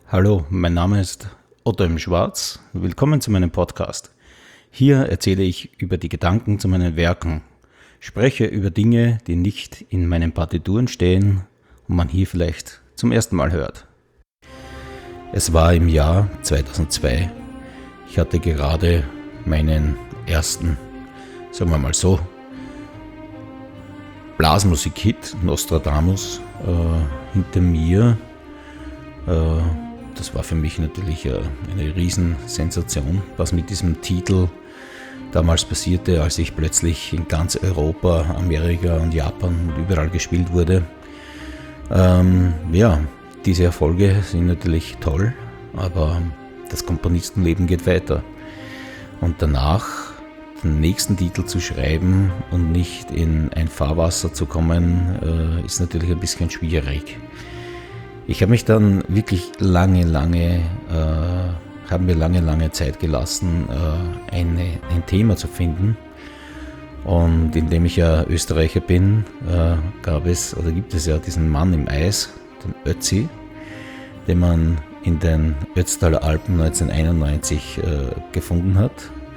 Hallo, mein Name ist Otto M. Schwarz. Willkommen zu meinem Podcast. Hier erzähle ich über die Gedanken zu meinen Werken, spreche über Dinge, die nicht in meinen Partituren stehen und man hier vielleicht zum ersten Mal hört. Es war im Jahr 2002. Ich hatte gerade meinen ersten, sagen wir mal so, Blasmusik-Hit Nostradamus hinter mir. Das war für mich natürlich eine Riesensensation, was mit diesem Titel damals passierte, als ich plötzlich in ganz Europa, Amerika und Japan und überall gespielt wurde. Diese Erfolge sind natürlich toll, aber das Komponistenleben geht weiter. Und danach den nächsten Titel zu schreiben und nicht in ein Fahrwasser zu kommen, ist natürlich ein bisschen schwierig. Ich habe mich dann wirklich lange Zeit gelassen, ein Thema zu finden. Und indem ich ja Österreicher bin, gibt es ja diesen Mann im Eis, den Ötzi, den man in den Ötztaler Alpen 1991 gefunden hat.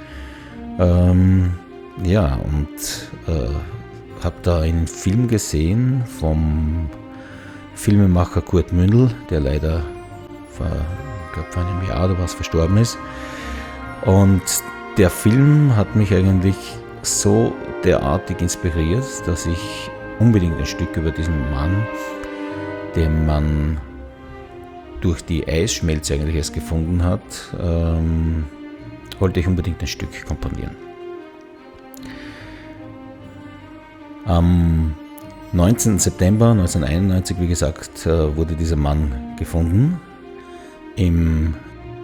Habe da einen Film gesehen vom Filmemacher Kurt Mündel, der leider vor einem Jahr oder was verstorben ist. Und der Film hat mich eigentlich so derartig inspiriert, dass ich unbedingt ein Stück über diesen Mann, den man durch die Eisschmelze eigentlich erst gefunden hat, wollte ich unbedingt ein Stück komponieren. Am 19. September 1991, wie gesagt, wurde dieser Mann gefunden im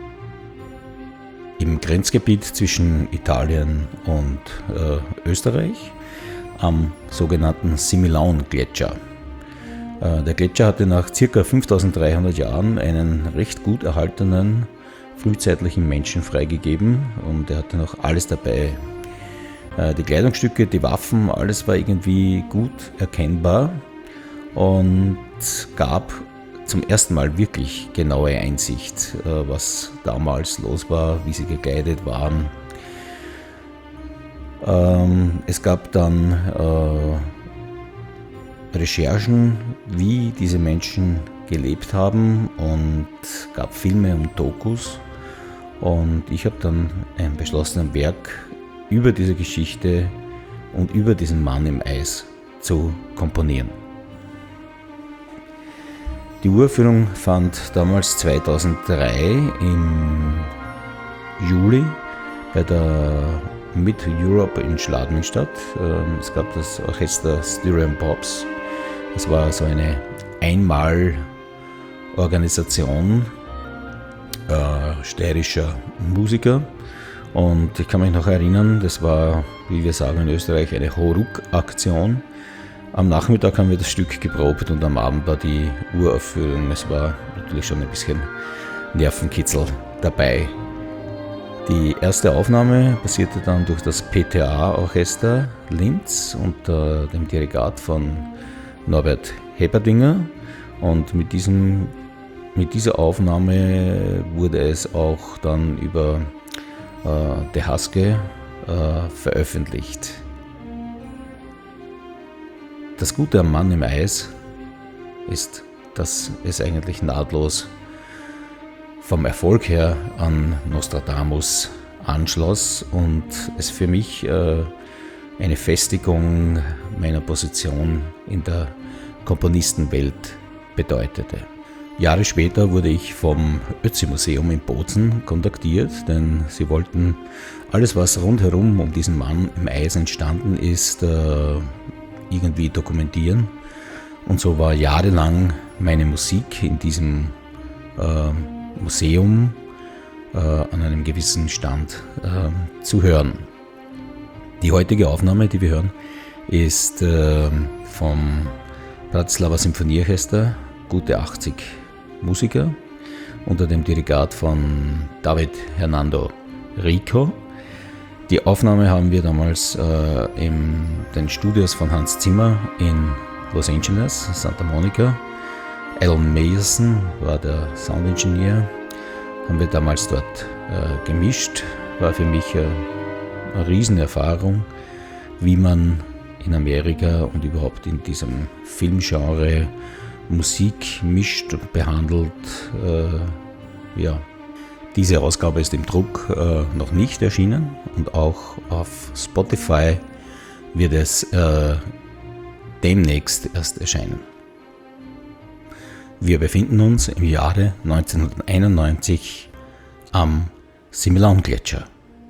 Grenzgebiet zwischen Italien und Österreich am sogenannten Similaun-Gletscher. Der Gletscher hatte nach ca. 5300 Jahren einen recht gut erhaltenen frühzeitlichen Menschen freigegeben und er hatte noch alles dabei. Die Kleidungsstücke, die Waffen, alles war irgendwie gut erkennbar und gab zum ersten Mal wirklich genaue Einsicht, was damals los war, wie sie gekleidet waren. Es gab dann Recherchen, wie diese Menschen gelebt haben und gab Filme und Dokus. Und ich habe dann beschlossen, ein Werk über diese Geschichte und über diesen Mann im Eis zu komponieren. Die Uraufführung fand damals 2003 im Juli bei der Mid-Europe in Schladming statt. Es gab das Orchester Styrian Pops. Das war so eine Einmalorganisation steirischer Musiker. Und ich kann mich noch erinnern, das war, wie wir sagen in Österreich, eine Hauruck-Aktion. Am Nachmittag haben wir das Stück geprobt und am Abend war die Uraufführung. Es war natürlich schon ein bisschen Nervenkitzel dabei. Die erste Aufnahme passierte dann durch das PTA-Orchester Linz unter dem Dirigat von Norbert Heberdinger. Und mit dieser Aufnahme wurde es auch dann über De Haske veröffentlicht. Das Gute am Mann im Eis ist, dass es eigentlich nahtlos vom Erfolg her an Nostradamus anschloss und es für mich eine Festigung meiner Position in der Komponistenwelt bedeutete. Jahre später wurde ich vom Ötzi-Museum in Bozen kontaktiert, denn sie wollten alles, was rundherum um diesen Mann im Eis entstanden ist, irgendwie dokumentieren. Und so war jahrelang meine Musik in diesem Museum an einem gewissen Stand zu hören. Die heutige Aufnahme, die wir hören, ist vom Bratislava Symphonieorchester, gute 80 Musiker unter dem Dirigat von David Hernando Rico. Die Aufnahme haben wir damals in den Studios von Hans Zimmer in Los Angeles, Santa Monica, Alan Mason war der Soundingenieur, haben wir damals dort gemischt. War für mich eine Riesenerfahrung, wie man in Amerika und überhaupt in diesem Filmgenre Musik mischt und behandelt. Diese Ausgabe ist im Druck noch nicht erschienen und auch auf Spotify wird es demnächst erst erscheinen. Wir befinden uns im Jahre 1991 am Similaun-Gletscher.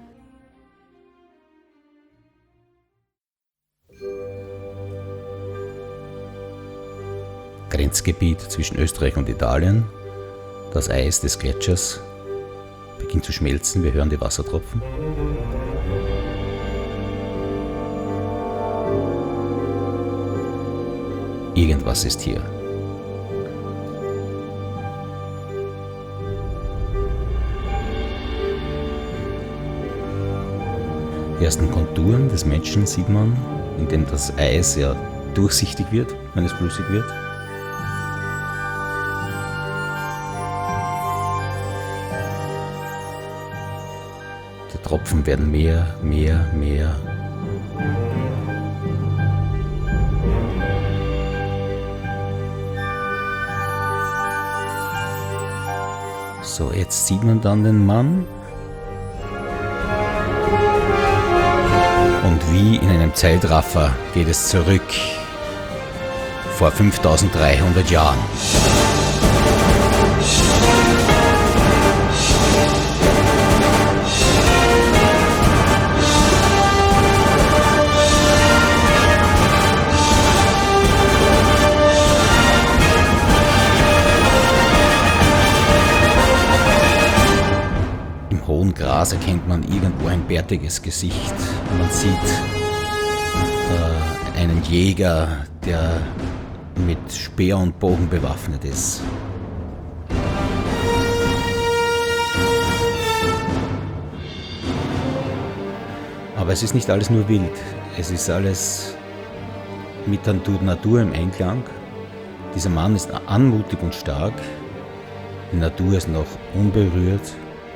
Grenzgebiet zwischen Österreich und Italien. Das Eis des Gletschers beginnt zu schmelzen. Wir hören die Wassertropfen. Irgendwas ist hier. Die ersten Konturen des Menschen sieht man, indem das Eis ja durchsichtig wird, wenn es flüssig wird. Die Tropfen werden mehr. So, jetzt sieht man dann den Mann. Und wie in einem Zeitraffer geht es zurück vor 5300 Jahren. Im hohen Gras erkennt man irgendwo ein bärtiges Gesicht. Man sieht einen Jäger, der mit Speer und Bogen bewaffnet ist. Aber es ist nicht alles nur wild. Es ist alles mit der Natur im Einklang. Dieser Mann ist anmutig und stark. Die Natur ist noch unberührt.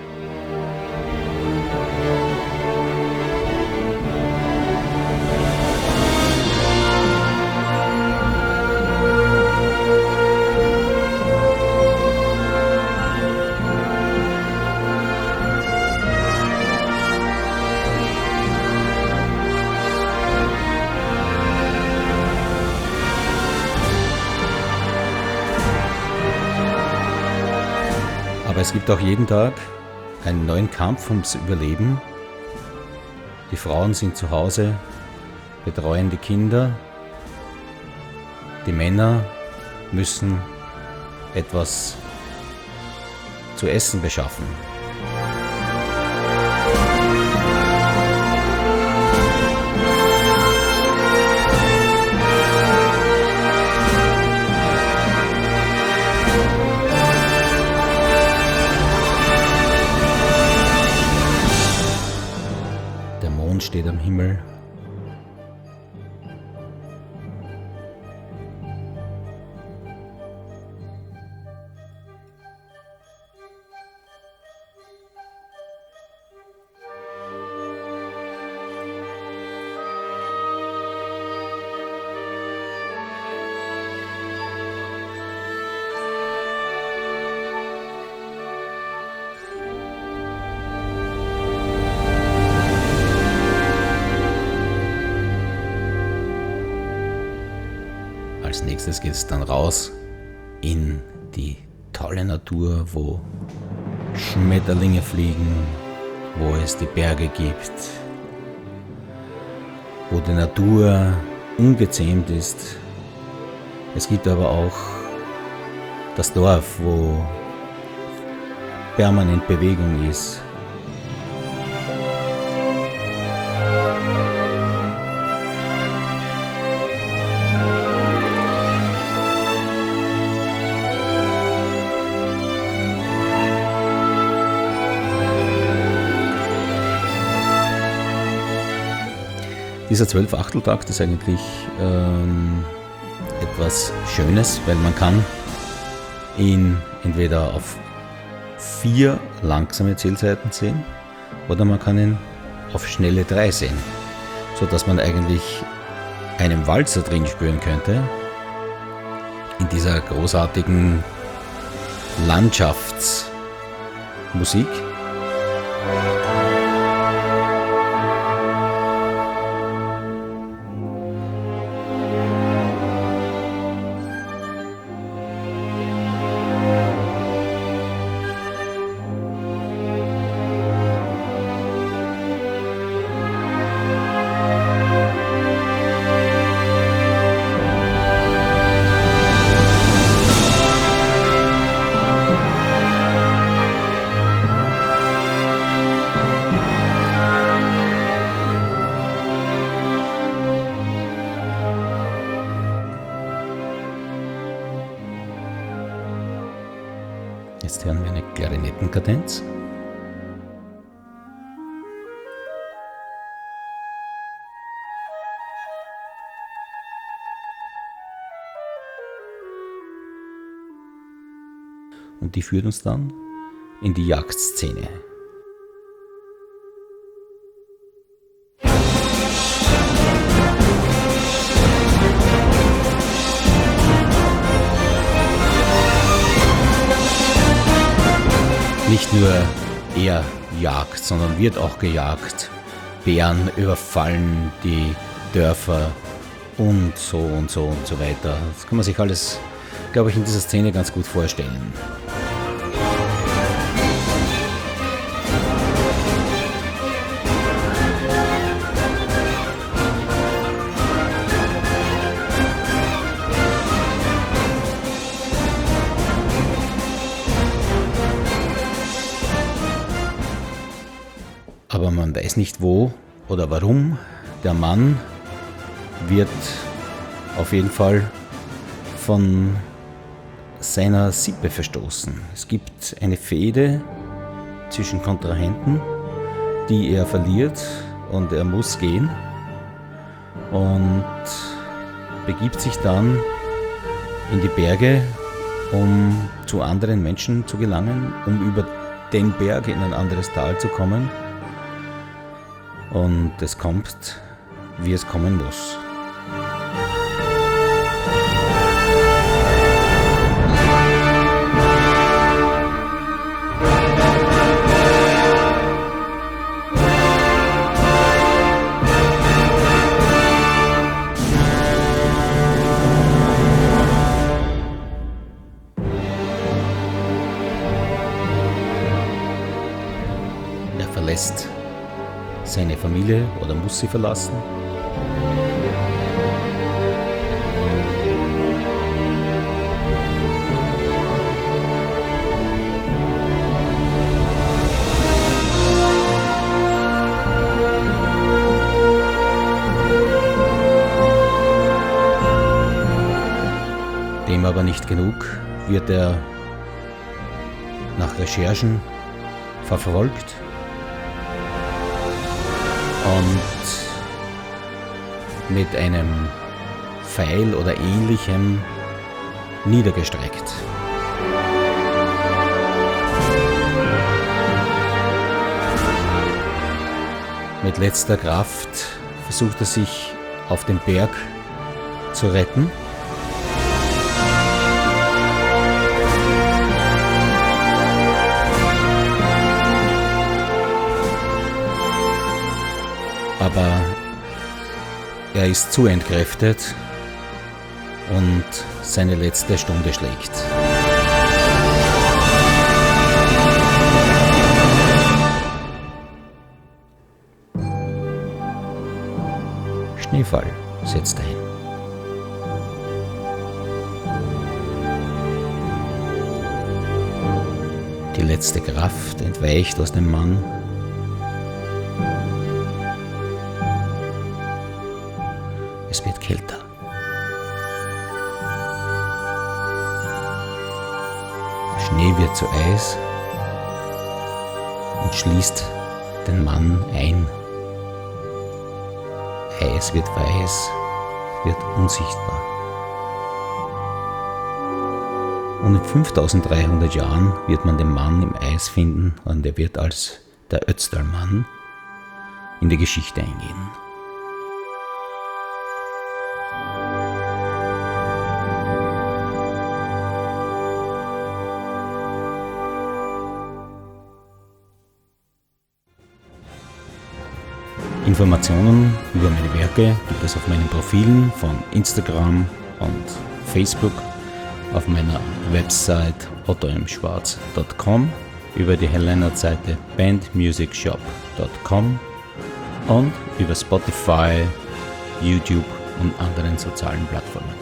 Aber es gibt auch jeden Tag einen neuen Kampf ums Überleben. Die Frauen sind zu Hause, betreuen die Kinder. Die Männer müssen etwas zu essen beschaffen. Der Mond steht am Himmel. Als nächstes geht es dann raus in die tolle Natur, wo Schmetterlinge fliegen, wo es die Berge gibt, wo die Natur ungezähmt ist. Es gibt aber auch das Dorf, wo permanent Bewegung ist. Dieser 12-Achteltakt ist eigentlich etwas Schönes, weil man kann ihn entweder auf 4 langsame Zählzeiten sehen oder man kann ihn auf schnelle 3 sehen, sodass man eigentlich einen Walzer drin spüren könnte in dieser großartigen Landschaftsmusik. Jetzt hören wir eine Klarinettenkadenz. Und die führt uns dann in die Jagdszene. Nicht nur er jagt, sondern wird auch gejagt. Bären überfallen die Dörfer und so und so und so weiter. Das kann man sich alles, glaube ich, in dieser Szene ganz gut vorstellen. Aber man weiß nicht wo oder warum. Der Mann wird auf jeden Fall von seiner Sippe verstoßen. Es gibt eine Fehde zwischen Kontrahenten, die er verliert und er muss gehen und begibt sich dann in die Berge, um zu anderen Menschen zu gelangen, um über den Berg in ein anderes Tal zu kommen. Und es kommt, wie es kommen muss. Er verlässt seine Familie oder muss sie verlassen. Dem aber nicht genug, wird er nach Recherchen verfolgt und mit einem Pfeil oder ähnlichem niedergestreckt. Mit letzter Kraft versucht er sich auf den Berg zu retten. Aber er ist zu entkräftet und seine letzte Stunde schlägt. Schneefall setzt ein. Die letzte Kraft entweicht aus dem Mann. Es wird kälter. Der Schnee wird zu Eis und schließt den Mann ein. Eis wird weiß, wird unsichtbar. Und in 5300 Jahren wird man den Mann im Eis finden und er wird als der Ötztalmann in die Geschichte eingehen. Informationen über meine Werke gibt es auf meinen Profilen von Instagram und Facebook, auf meiner Website ottomschwarz.com, über die Helena-Seite bandmusicshop.com und über Spotify, YouTube und anderen sozialen Plattformen.